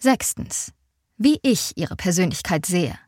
6. Wie ich Ihre Persönlichkeit sehe.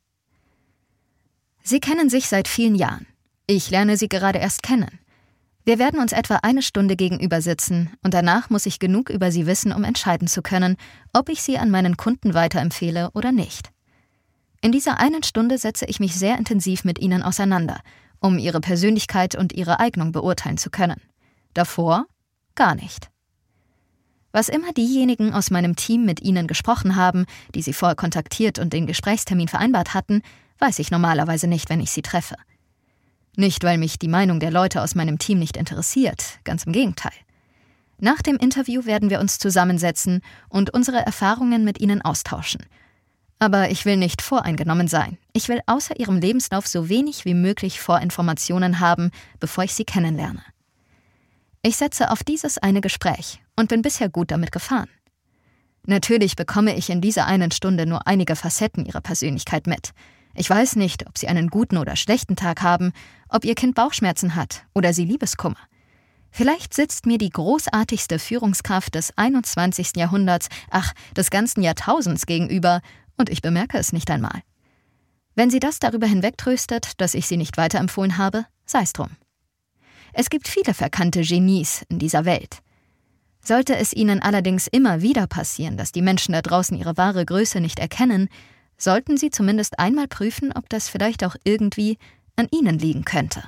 Sie kennen sich seit vielen Jahren. Ich lerne Sie gerade erst kennen. Wir werden uns etwa 1 Stunde gegenüber sitzen und danach muss ich genug über Sie wissen, um entscheiden zu können, ob ich Sie an meinen Kunden weiterempfehle oder nicht. In dieser 1 Stunde setze ich mich sehr intensiv mit Ihnen auseinander, um Ihre Persönlichkeit und Ihre Eignung beurteilen zu können. Davor gar nicht. Was immer diejenigen aus meinem Team mit Ihnen gesprochen haben, die Sie vorher kontaktiert und den Gesprächstermin vereinbart hatten, weiß ich normalerweise nicht, wenn ich Sie treffe. Nicht, weil mich die Meinung der Leute aus meinem Team nicht interessiert, ganz im Gegenteil. Nach dem Interview werden wir uns zusammensetzen und unsere Erfahrungen mit Ihnen austauschen. Aber ich will nicht voreingenommen sein. Ich will außer Ihrem Lebenslauf so wenig wie möglich Vorinformationen haben, bevor ich Sie kennenlerne. Ich setze auf dieses eine Gespräch und bin bisher gut damit gefahren. Natürlich bekomme ich in dieser 1 Stunde nur einige Facetten Ihrer Persönlichkeit mit. Ich weiß nicht, ob Sie einen guten oder schlechten Tag haben, ob Ihr Kind Bauchschmerzen hat oder Sie Liebeskummer. Vielleicht sitzt mir die großartigste Führungskraft des 21. Jahrhunderts, des ganzen Jahrtausends gegenüber und ich bemerke es nicht einmal. Wenn Sie das darüber hinwegtröstet, dass ich Sie nicht weiterempfohlen habe, sei's drum. Es gibt viele verkannte Genies in dieser Welt. Sollte es Ihnen allerdings immer wieder passieren, dass die Menschen da draußen ihre wahre Größe nicht erkennen, sollten Sie zumindest einmal prüfen, ob das vielleicht auch irgendwie an Ihnen liegen könnte.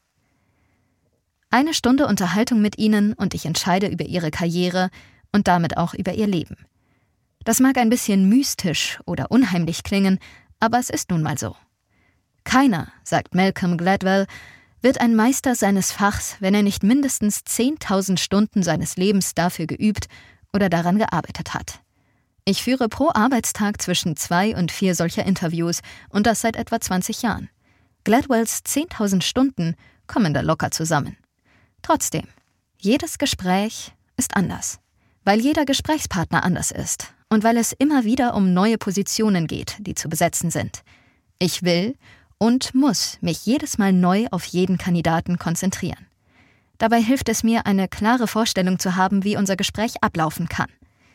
1 Stunde Unterhaltung mit Ihnen und ich entscheide über Ihre Karriere und damit auch über Ihr Leben. Das mag ein bisschen mystisch oder unheimlich klingen, aber es ist nun mal so. Keiner, sagt Malcolm Gladwell, wird ein Meister seines Fachs, wenn er nicht mindestens 10.000 Stunden seines Lebens dafür geübt oder daran gearbeitet hat. Ich führe pro Arbeitstag zwischen 2 und 4 solcher Interviews und das seit etwa 20 Jahren. Gladwells 10.000 Stunden kommen da locker zusammen. Trotzdem, jedes Gespräch ist anders, weil jeder Gesprächspartner anders ist und weil es immer wieder um neue Positionen geht, die zu besetzen sind. Ich will und muss mich jedes Mal neu auf jeden Kandidaten konzentrieren. Dabei hilft es mir, eine klare Vorstellung zu haben, wie unser Gespräch ablaufen kann.